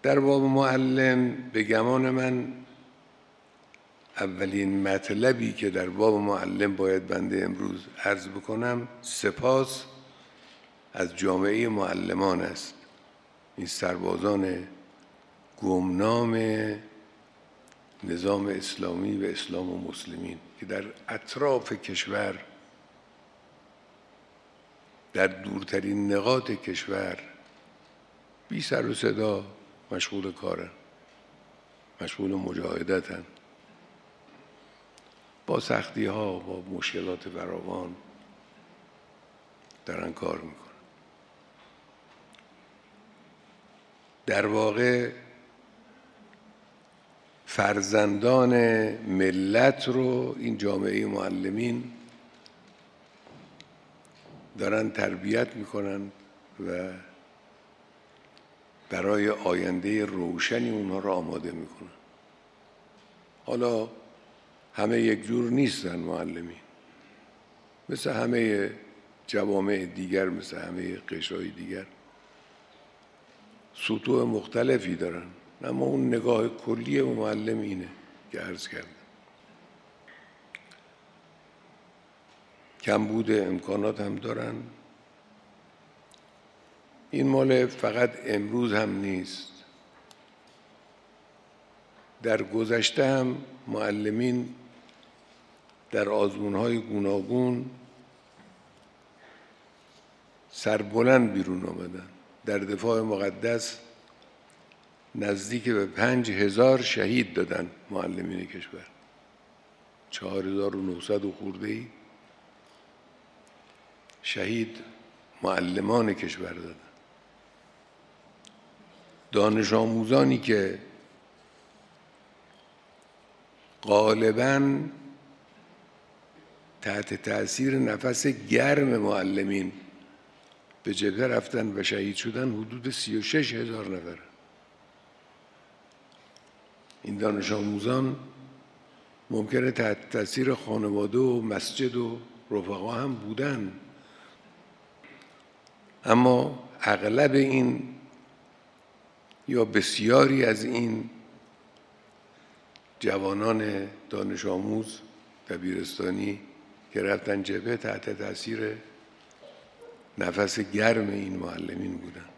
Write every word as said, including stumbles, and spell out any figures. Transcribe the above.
در باب معلم به گمان من اولین مطلبی که در باب معلم باید بنده امروز عرض بکنم سپاس از جامعه معلمان است. این سربازان گمنام نظام اسلامی و اسلام و مسلمین که در اطراف کشور، در دورترین نقاط کشور بی سر و صدا مشغول کارن، مشغول مجاهدتن، با سختی ها، با مشکلات فراوان دارن کار میکنن. در واقع فرزندان ملت رو این جامعه معلمین دارن تربیت میکنن و برای آینده روشنی اونها رو آماده میکنن. حالا همه یک جور نیستن معلمین، مثل همه جوامع دیگر، مثل همه قشرهای دیگر سطوح مختلفی دارن، اما اون نگاه کلی و معلم اینه که عرض کردم. کمبود امکانات هم دارن. این مال فقط امروز هم نیست، در گذشته هم معلمین در آزمون‌های گوناگون سربلند بیرون آمدن. در دفاع مقدس نزدیک به پنج هزار شهید دادن معلمین کشور، چهار هزار و نهصد و خورده‌ای شهید معلمان کشور دادن. دانش آموزانی که غالباً تحت تأثیر نفس گرم معلمین به جبهه رفتن و شهید شدن حدود سی و شش هزار نفر. این دانش آموزان ممکنه تحت تأثیر خانواده و مسجد و رفقا هم بودن، اما اغلب این یا بسیاری از این جوانان دانش آموز دبیرستانی که رفتن جبهه تحت تأثیر نفس گرم این معلمین بودن.